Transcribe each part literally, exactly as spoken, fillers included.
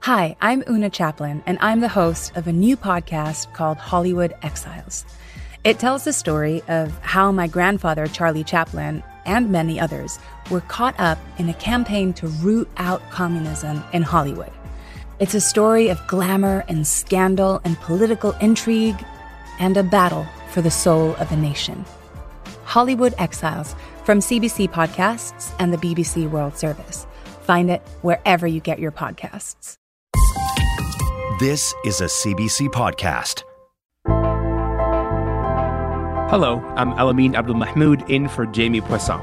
Hi, I'm Una Chaplin, and I'm the host of a new podcast called Hollywood Exiles. It tells the story of how my grandfather, Charlie Chaplin, and many others were caught up in a campaign to root out communism in Hollywood. It's a story of glamour and scandal and political intrigue and a battle for the soul of a nation. Hollywood Exiles from C B C Podcasts and the B B C World Service. Find it wherever you get your podcasts. This is a C B C podcast. Hello, I'm Alamin Abdul-Mahmoud in for Jamie Poisson.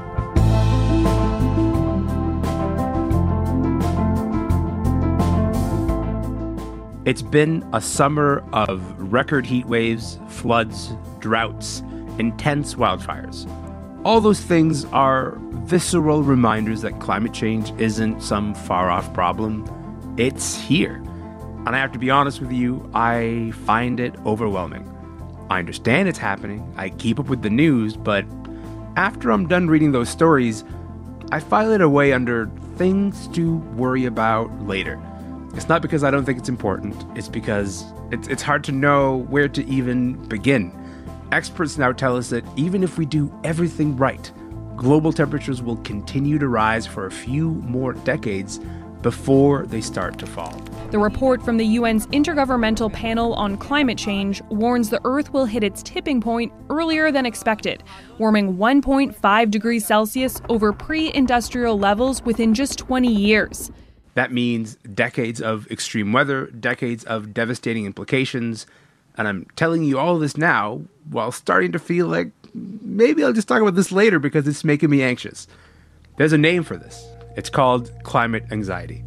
It's been a summer of record heat waves, floods, droughts, intense wildfires. All those things are visceral reminders that climate change isn't some far-off problem. It's here. And I have to be honest with you, I find it overwhelming. I understand it's happening, I keep up with the news, but after I'm done reading those stories, I file it away under things to worry about later. It's not because I don't think it's important, it's because it's, it's hard to know where to even begin. Experts now tell us that even if we do everything right, global temperatures will continue to rise for a few more decades before they start to fall. The report from the U N's Intergovernmental Panel on Climate Change warns the Earth will hit its tipping point earlier than expected, warming one point five degrees Celsius over pre-industrial levels within just twenty years. That means decades of extreme weather, decades of devastating implications, and I'm telling you all this now while starting to feel like maybe I'll just talk about this later because it's making me anxious. There's a name for this. It's called climate anxiety.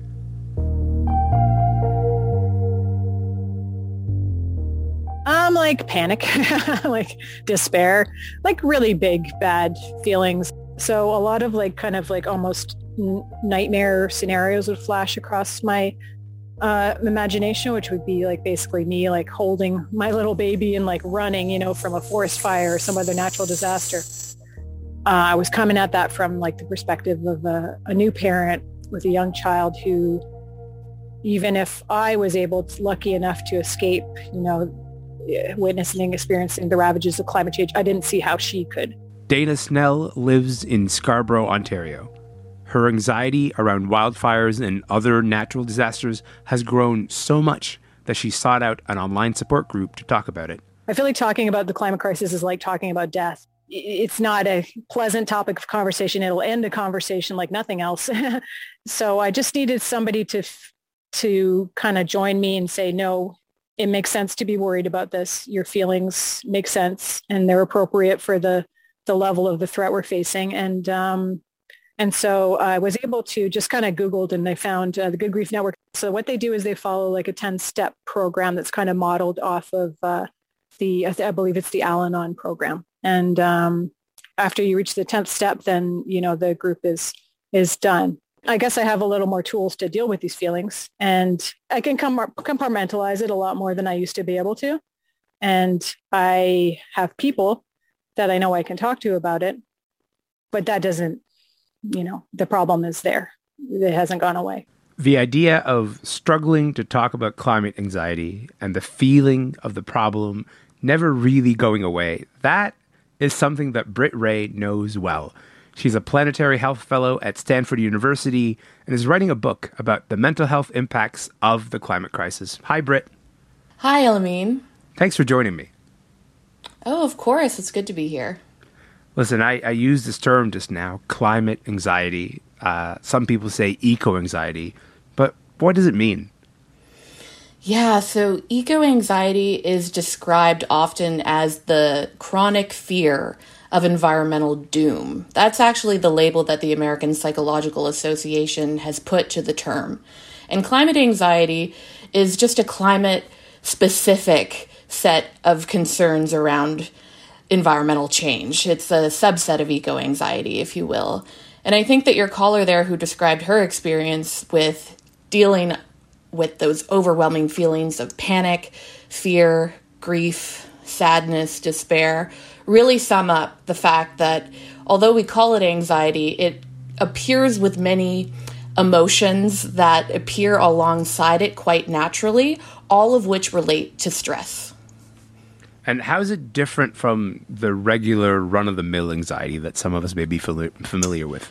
Um, like panic, like despair, like really big, bad feelings. So a lot of like kind of like almost n- nightmare scenarios would flash across my uh, imagination, which would be like basically me like holding my little baby and like running, you know, from a forest fire or some other natural disaster. Uh, I was coming at that from like the perspective of a, a new parent with a young child who, even if I was able to, lucky enough to escape, you know, witnessing, experiencing the ravages of climate change, I didn't see how she could. Dana Snell lives in Scarborough, Ontario. Her anxiety around wildfires and other natural disasters has grown so much that she sought out an online support group to talk about it. I feel like talking about the climate crisis is like talking about death. It's not a pleasant topic of conversation. It'll end a conversation like nothing else. So I just needed somebody to to kind of join me and say, no, it makes sense to be worried about this. Your feelings make sense and they're appropriate for the, the level of the threat we're facing. And um, and so I was able to just kind of Googled and I found uh, the Good Grief Network. So what they do is they follow like a ten-step program that's kind of modeled off of uh, the, I believe it's the Al-Anon program. And um, after you reach the tenth step, then, you know, the group is is done. I guess I have a little more tools to deal with these feelings, and I can com- compartmentalize it a lot more than I used to be able to. And I have people that I know I can talk to about it, but that doesn't, you know, the problem is there. It hasn't gone away. The idea of struggling to talk about climate anxiety and the feeling of the problem never really going away, that is something that Britt Ray knows well. She's a planetary health fellow at Stanford University and is writing a book about the mental health impacts of the climate crisis. Hi, Britt. Hi, Elamine. Thanks for joining me. Oh, of course. It's good to be here. Listen, I, I used this term just now, climate anxiety. Uh, some people say eco-anxiety, but what does it mean? Yeah, so eco-anxiety is described often as the chronic fear of environmental doom. That's actually the label that the American Psychological Association has put to the term. And climate anxiety is just a climate-specific set of concerns around environmental change. It's a subset of eco-anxiety, if you will. And I think that your caller there who described her experience with dealing with those overwhelming feelings of panic, fear, grief, sadness, despair, really sum up the fact that although we call it anxiety, it appears with many emotions that appear alongside it quite naturally, all of which relate to stress. And how is it different from the regular run-of-the-mill anxiety that some of us may be familiar with?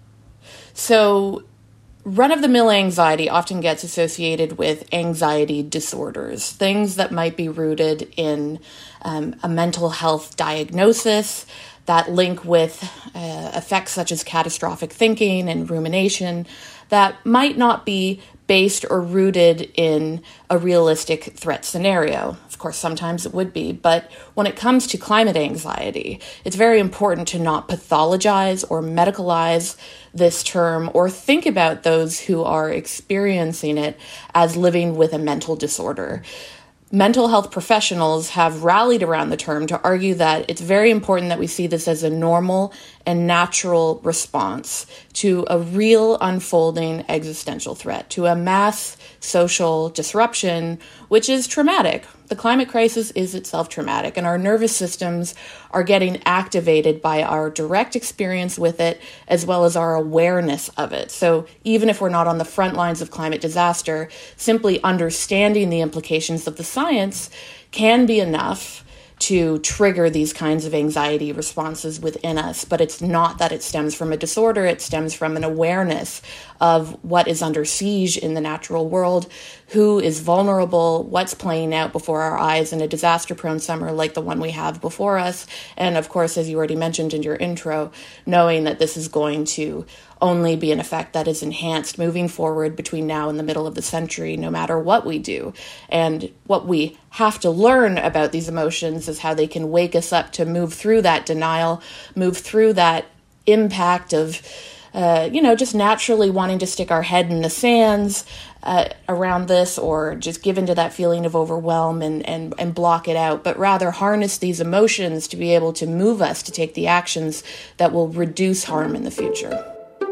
So run-of-the-mill anxiety often gets associated with anxiety disorders, things that might be rooted in um, a mental health diagnosis that link with uh, effects such as catastrophic thinking and rumination that might not be based or rooted in a realistic threat scenario. Of course, sometimes it would be, but when it comes to climate anxiety, it's very important to not pathologize or medicalize this term or think about those who are experiencing it as living with a mental disorder. Mental health professionals have rallied around the term to argue that it's very important that we see this as a normal and natural response to a real unfolding existential threat, to a mass social disruption, which is traumatic. The climate crisis is itself traumatic, and our nervous systems are getting activated by our direct experience with it, as well as our awareness of it. So even if we're not on the front lines of climate disaster, simply understanding the implications of the science can be enough to trigger these kinds of anxiety responses within us. But it's not that it stems from a disorder, it stems from an awareness of what is under siege in the natural world, who is vulnerable, what's playing out before our eyes in a disaster-prone summer like the one we have before us. And of course, as you already mentioned in your intro, knowing that this is going to only be an effect that is enhanced moving forward between now and the middle of the century, no matter what we do. And what we have to learn about these emotions is how they can wake us up to move through that denial, move through that impact of, uh, you know, just naturally wanting to stick our head in the sands uh, around this, or just give into that feeling of overwhelm and, and, and block it out, but rather harness these emotions to be able to move us to take the actions that will reduce harm in the future.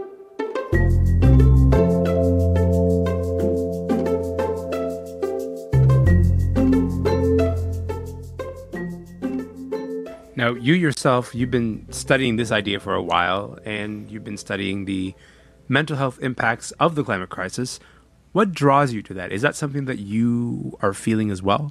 Now, you yourself, you've been studying this idea for a while, and you've been studying the mental health impacts of the climate crisis. What draws you to that? Is that something that you are feeling as well?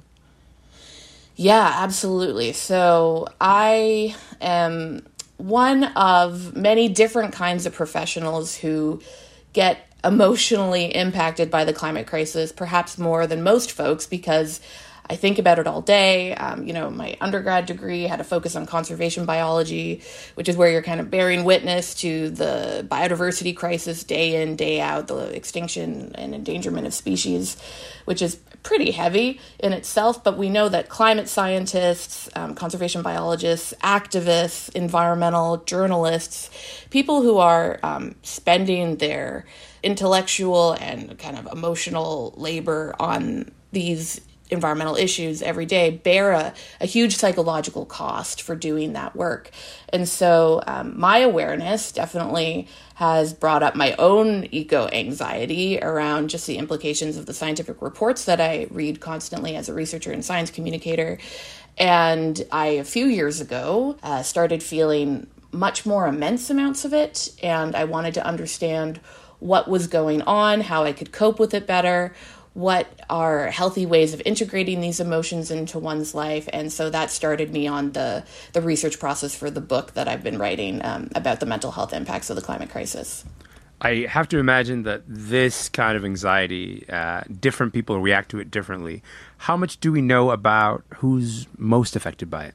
Yeah, absolutely. So I am one of many different kinds of professionals who get emotionally impacted by the climate crisis, perhaps more than most folks, because I think about it all day. Um, you know, my undergrad degree had a focus on conservation biology, which is where you're kind of bearing witness to the biodiversity crisis day in, day out, the extinction and endangerment of species, which is pretty heavy in itself. But we know that climate scientists, um, conservation biologists, activists, environmental journalists, people who are um, spending their intellectual and kind of emotional labor on these environmental issues every day bear a, a huge psychological cost for doing that work. And so um, my awareness definitely has brought up my own eco-anxiety around just the implications of the scientific reports that I read constantly as a researcher and science communicator. And I, a few years ago, uh, started feeling much more immense amounts of it, and I wanted to understand what was going on, how I could cope with it better, what are healthy ways of integrating these emotions into one's life. And so that started me on the, the research process for the book that I've been writing um, about the mental health impacts of the climate crisis. I have to imagine that this kind of anxiety, uh, different people react to it differently. How much do we know about who's most affected by it?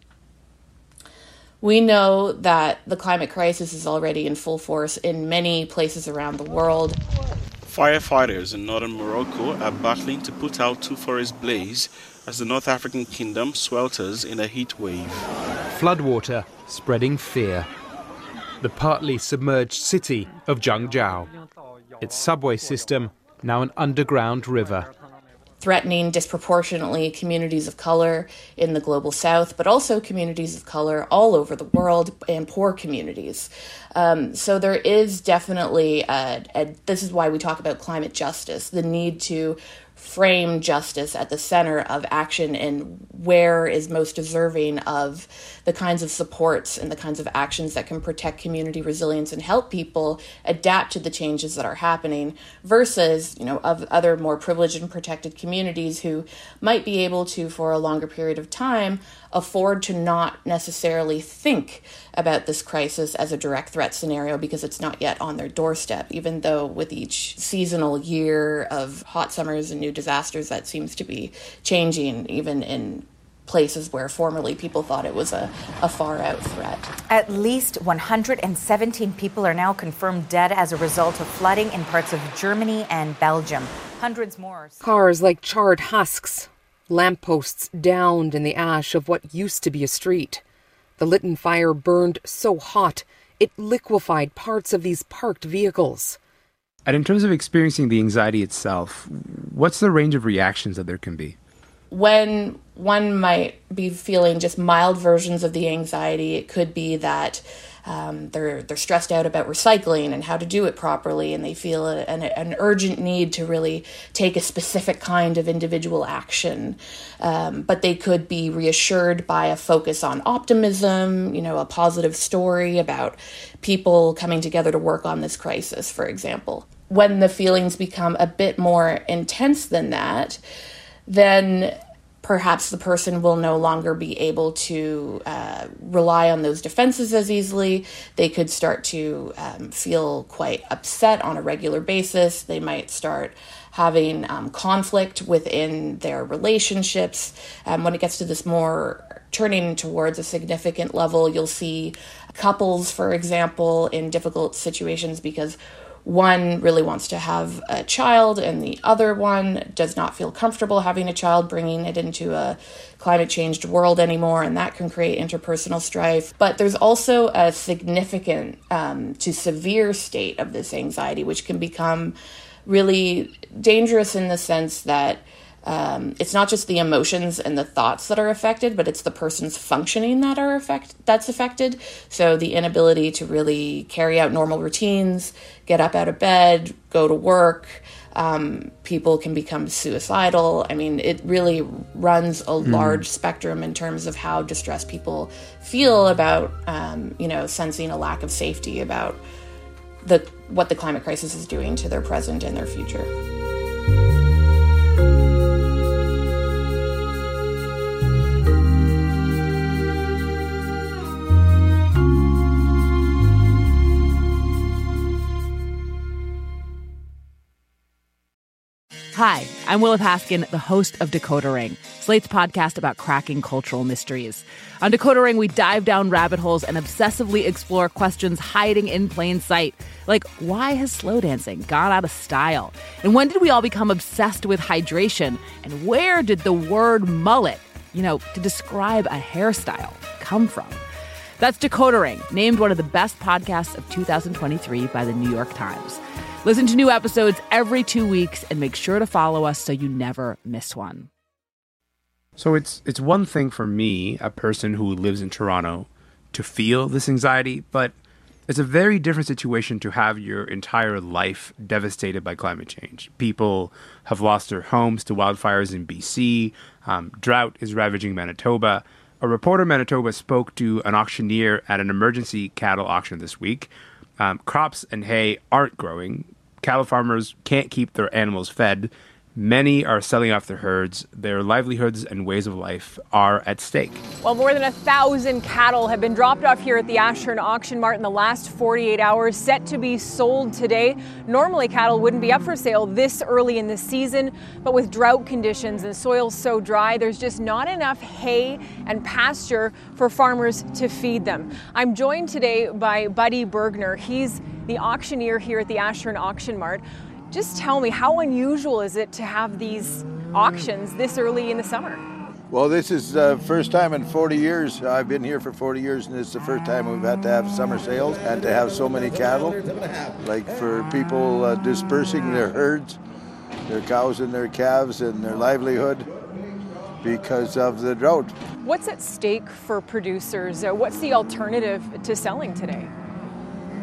We know that the climate crisis is already in full force in many places around the world. Firefighters in northern Morocco are battling to put out two forests blaze as the North African kingdom swelters in a heat wave. Floodwater spreading fear. The partly submerged city of Zhangjiao. Its subway system now an underground river. Threatening disproportionately communities of color in the global south, but also communities of color all over the world and poor communities. Um, so there is definitely, a, a, this is why we talk about climate justice, the need to frame justice at the center of action and where is most deserving of the kinds of supports and the kinds of actions that can protect community resilience and help people adapt to the changes that are happening versus, you know, of other more privileged and protected communities who might be able to, for a longer period of time, afford to not necessarily think about this crisis as a direct threat scenario because it's not yet on their doorstep, even though with each seasonal year of hot summers and new disasters, that seems to be changing, even in places where formerly people thought it was a, a far-out threat. At least one hundred seventeen people are now confirmed dead as a result of flooding in parts of Germany and Belgium. Hundreds more. Cars like charred husks, lampposts downed in the ash of what used to be a street. The Lytton fire burned so hot, it liquefied parts of these parked vehicles. And in terms of experiencing the anxiety itself, what's the range of reactions that there can be? When one might be feeling just mild versions of the anxiety, it could be that um, they're they're stressed out about recycling and how to do it properly, and they feel a, an, an urgent need to really take a specific kind of individual action. Um, but they could be reassured by a focus on optimism, you know, a positive story about people coming together to work on this crisis, for example. When the feelings become a bit more intense than that, then perhaps the person will no longer be able to uh, rely on those defenses as easily. They could start to um, feel quite upset on a regular basis. They might start having um, conflict within their relationships. Um, when it gets to this more turning towards a significant level, you'll see couples, for example, in difficult situations because one really wants to have a child and the other one does not feel comfortable having a child, bringing it into a climate changed world anymore, and that can create interpersonal strife. But there's also a significant um, to severe state of this anxiety, which can become really dangerous in the sense that Um, it's not just the emotions and the thoughts that are affected, but it's the person's functioning that are affect that's affected. So the inability to really carry out normal routines, get up out of bed, go to work. Um, people can become suicidal. I mean, it really runs a mm. large spectrum in terms of how distressed people feel about, um, you know, sensing a lack of safety about the what the climate crisis is doing to their present and their future. Hi, I'm Willa Paskin, the host of Decoder Ring, Slate's podcast about cracking cultural mysteries. On Decoder Ring, we dive down rabbit holes and obsessively explore questions hiding in plain sight. Like, why has slow dancing gone out of style? And when did we all become obsessed with hydration? And where did the word mullet, you know, to describe a hairstyle, come from? That's Decoder Ring, named one of the best podcasts of two thousand twenty-three by the New York Times. Listen to new episodes every two weeks and make sure to follow us so you never miss one. So it's it's one thing for me, a person who lives in Toronto, to feel this anxiety, but it's a very different situation to have your entire life devastated by climate change. People have lost their homes to wildfires in B C. Um, drought is ravaging Manitoba. A reporter in Manitoba spoke to an auctioneer at an emergency cattle auction this week. Um, crops and hay aren't growing. Cattle farmers can't keep their animals fed. Many are selling off their herds. Their livelihoods and ways of life are at stake. Well, more than a thousand cattle have been dropped off here at the Ashern Auction Mart in the last forty-eight hours, set to be sold today. Normally, cattle wouldn't be up for sale this early in the season, but with drought conditions and soil so dry, there's just not enough hay and pasture for farmers to feed them. I'm joined today by Buddy Bergner. He's the auctioneer here at the Ashern Auction Mart. Just tell me, how unusual is it to have these auctions this early in the summer? Well, this is the first time in forty years. I've been here for forty years, and it's the first time we've had to have summer sales and to have so many cattle. Like for people uh, dispersing their herds, their cows and their calves and their livelihood because of the drought. What's at stake for producers? Uh, what's the alternative to selling today?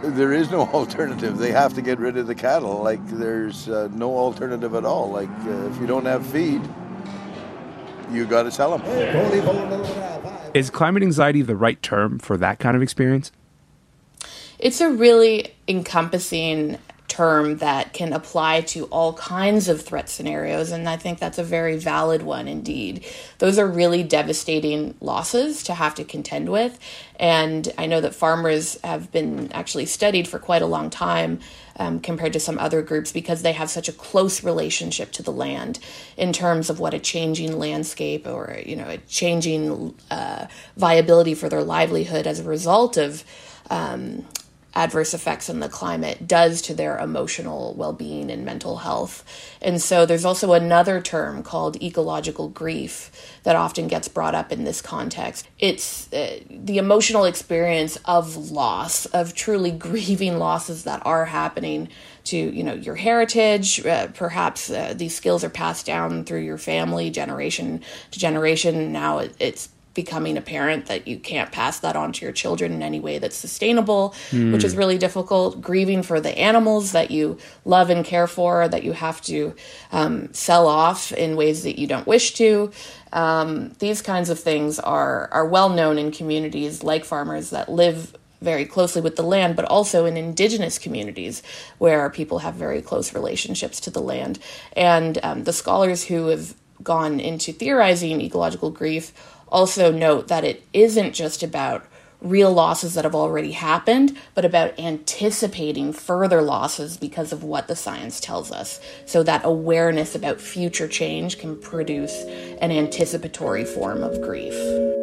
There is no alternative. They have to get rid of the cattle. Like, there's uh, no alternative at all. Like, uh, if you don't have feed, you got to sell them. Is climate anxiety the right term for that kind of experience? It's a really encompassing term that can apply to all kinds of threat scenarios, and I think that's a very valid one indeed. Those are really devastating losses to have to contend with, and I know that farmers have been actually studied for quite a long time um, compared to some other groups because they have such a close relationship to the land in terms of what a changing landscape or, you know, a changing uh, viability for their livelihood as a result of um, adverse effects on the climate does to their emotional well-being and mental health. And so there's also another term called ecological grief that often gets brought up in this context. It's uh, the emotional experience of loss, of truly grieving losses that are happening to, you know, your heritage. Uh, perhaps uh, these skills are passed down through your family generation to generation. Now it, it's becoming apparent that you can't pass that on to your children in any way that's sustainable, mm. which is really difficult. Grieving for the animals that you love and care for, that you have to um, sell off in ways that you don't wish to. Um, these kinds of things are, are well known in communities like farmers that live very closely with the land, but also in indigenous communities where people have very close relationships to the land. And um, the scholars who have gone into theorizing ecological grief also note that it isn't just about real losses that have already happened, but about anticipating further losses because of what the science tells us. So that awareness about future change can produce an anticipatory form of grief.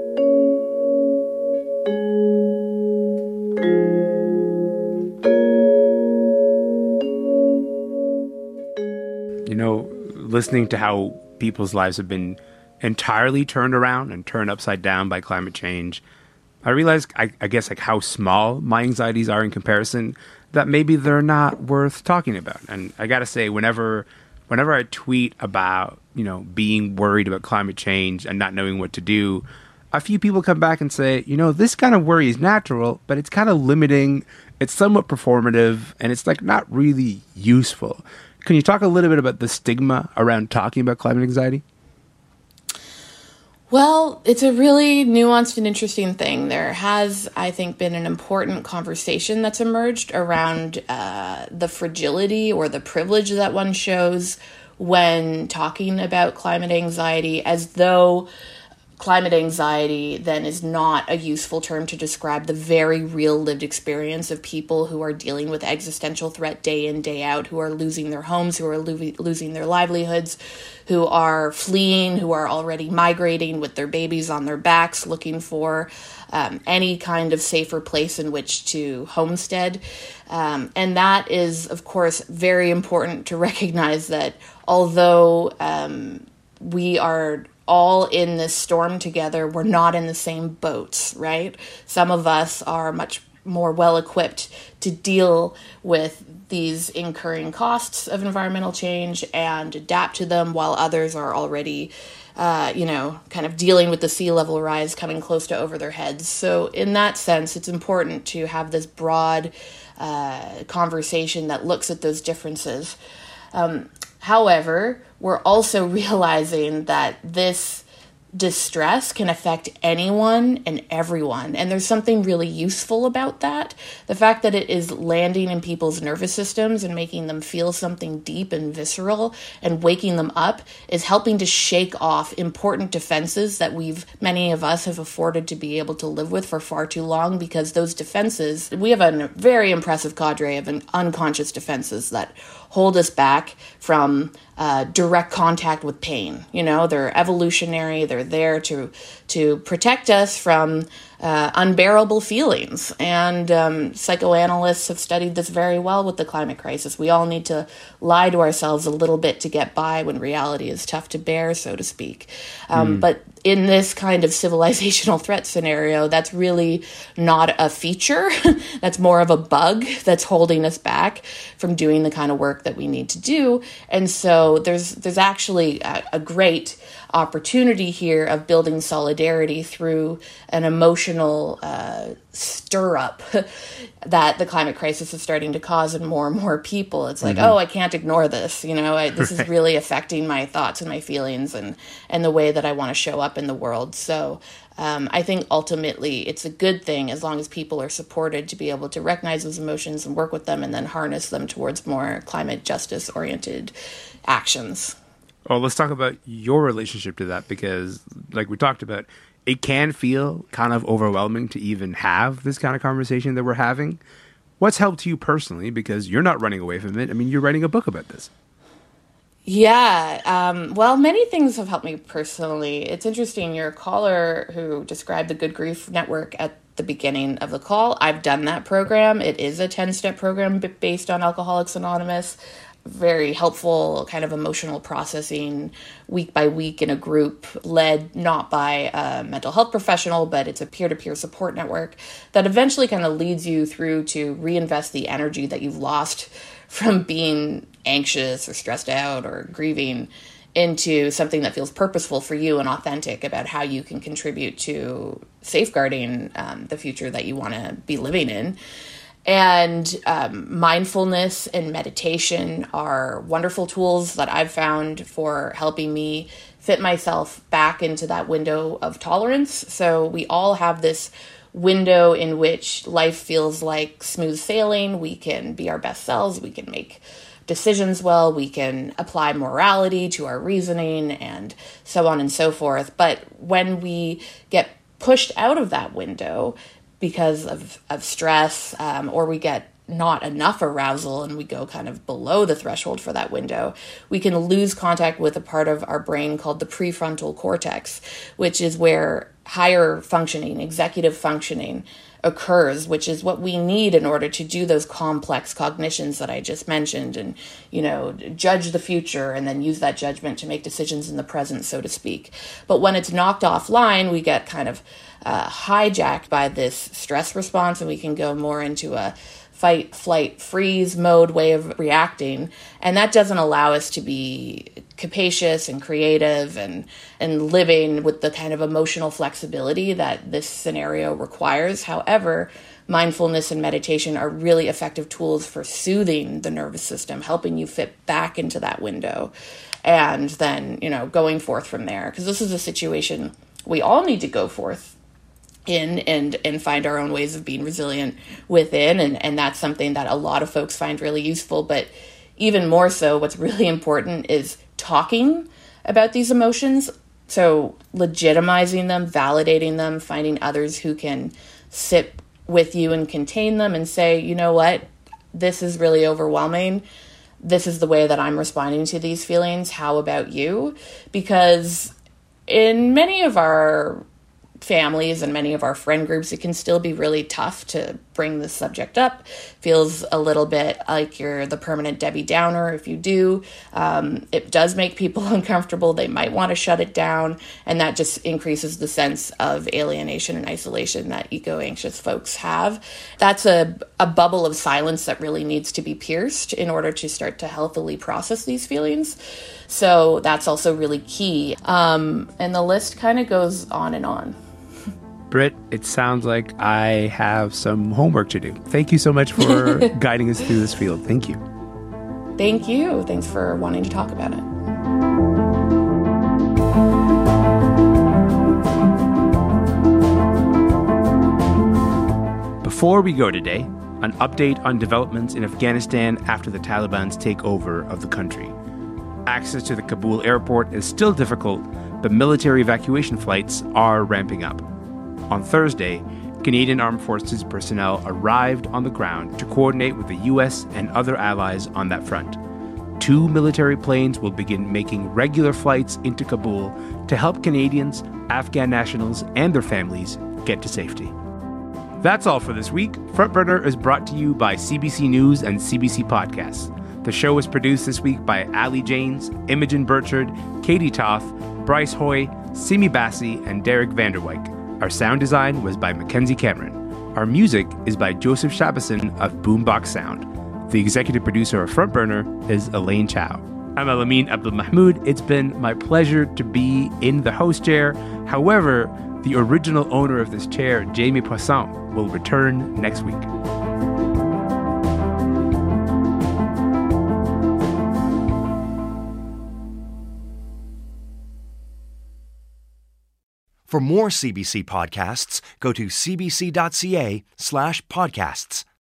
You know, listening to how people's lives have been entirely turned around and turned upside down by climate change, I realize, I, I guess, like how small my anxieties are in comparison, that maybe they're not worth talking about. And I gotta say, whenever whenever I tweet about, you know, being worried about climate change and not knowing what to do, a few people come back and say, you know, this kind of worry is natural, but it's kind of limiting, it's somewhat performative, and it's like not really useful. Can you talk a little bit about the stigma around talking about climate anxiety? Well, it's a really nuanced and interesting thing. There has, I think, been an important conversation that's emerged around uh, the fragility or the privilege that one shows when talking about climate anxiety, as though climate anxiety then is not a useful term to describe the very real lived experience of people who are dealing with existential threat day in, day out, who are losing their homes, who are lo- losing their livelihoods, who are fleeing, who are already migrating with their babies on their backs, looking for um, any kind of safer place in which to homestead. Um, and that is, of course, very important to recognize that although um, we are all in this storm together, we're not in the same boats, right? Some of us are much more well-equipped to deal with these incurring costs of environmental change and adapt to them, while others are already, uh, you know, kind of dealing with the sea level rise coming close to over their heads. So in that sense, it's important to have this broad uh, conversation that looks at those differences. Um, However, we're also realizing that this distress can affect anyone and everyone. And there's something really useful about that. The fact that it is landing in people's nervous systems and making them feel something deep and visceral and waking them up is helping to shake off important defenses that we've, many of us have afforded to be able to live with for far too long, because those defenses, we have a very impressive cadre of an unconscious defenses that hold us back from uh, direct contact with pain. You know, they're evolutionary. They're there to to protect us from uh, unbearable feelings. And um, psychoanalysts have studied this very well with the climate crisis. We all need to lie to ourselves a little bit to get by when reality is tough to bear, so to speak. Um, mm. But in this kind of civilizational threat scenario, that's really not a feature. That's more of a bug that's holding us back from doing the kind of work that we need to do. And so there's there's actually a, a great opportunity here of building solidarity through an emotional uh, stir up that the climate crisis is starting to cause in more and more people. It's like, Mm-hmm. oh, I can't ignore this. You know, I, this is really affecting my thoughts and my feelings and, and the way that I want to show up in the world. So um, I think ultimately it's a good thing as long as people are supported to be able to recognize those emotions and work with them and then harness them towards more climate justice oriented actions. Well, let's talk about your relationship to that, because like we talked about, it can feel kind of overwhelming to even have this kind of conversation that we're having. What's helped you personally? Because you're not running away from it. I mean, you're writing a book about this. Yeah, um, well, many things have helped me personally. It's interesting, your caller who described the Good Grief Network at the beginning of the call, I've done that program. It is a ten-step program based on Alcoholics Anonymous. Very helpful kind of emotional processing week by week in a group led not by a mental health professional, but it's a peer-to-peer support network that eventually kind of leads you through to reinvest the energy that you've lost from being anxious or stressed out or grieving into something that feels purposeful for you and authentic about how you can contribute to safeguarding um, the future that you want to be living in. And um, mindfulness and meditation are wonderful tools that I've found for helping me fit myself back into that window of tolerance. So we all have this window in which life feels like smooth sailing. We can be our best selves. We can make decisions well. We can apply morality to our reasoning and so on and so forth. But when we get pushed out of that window because of, of stress, um, or we get not enough arousal and we go kind of below the threshold for that window, we can lose contact with a part of our brain called the prefrontal cortex, which is where higher functioning, executive functioning occurs, which is what we need in order to do those complex cognitions that I just mentioned and, you know, judge the future and then use that judgment to make decisions in the present, so to speak. But when it's knocked offline, we get kind of uh, hijacked by this stress response and we can go more into a fight, flight, freeze mode way of reacting. And that doesn't allow us to be capacious and creative and, and living with the kind of emotional flexibility that this scenario requires. However, mindfulness and meditation are really effective tools for soothing the nervous system, helping you fit back into that window. And then, you know, going forth from there. Because this is a situation we all need to go forth in and and find our own ways of being resilient within, and and that's something that a lot of folks find really useful. But even more so, what's really important is talking about these emotions, so legitimizing them, validating them, finding others who can sit with you and contain them and say, you know what, this is really overwhelming, this is the way that I'm responding to these feelings, how about you? Because in many of our families and many of our friend groups, it can still be really tough to bring this subject up. Feels a little bit like you're the permanent Debbie Downer if you do. Um, it does make people uncomfortable. They might want to shut it down, and that just increases the sense of alienation and isolation that eco-anxious folks have. That's a, a bubble of silence that really needs to be pierced in order to start to healthily process these feelings. So that's also really key. Um, and the list kind of goes on and on. Britt, it sounds like I have some homework to do. Thank you so much for guiding us through this field. Thank you. Thank you. Thanks for wanting to talk about it. Before we go today, an update on developments in Afghanistan after the Taliban's takeover of the country. Access to the Kabul airport is still difficult, but military evacuation flights are ramping up. On Thursday, Canadian Armed Forces personnel arrived on the ground to coordinate with the U S and other allies on that front. Two military planes will begin making regular flights into Kabul to help Canadians, Afghan nationals, and their families get to safety. That's all for this week. Front Burner is brought to you by C B C News and C B C Podcasts. The show was produced this week by Ali Janes, Imogen Burchard, Katie Toth, Bryce Hoy, Simi Bassi, and Derek Vanderwyk. Our sound design was by Mackenzie Cameron. Our music is by Joseph Shabason of Boombox Sound. The executive producer of Front Burner is Elaine Chow. I'm Alamin Abdul Mahmoud. It's been my pleasure to be in the host chair. However, The original owner of this chair, Jamie Poisson, will return next week. For more C B C podcasts, go to cbc.ca slash podcasts.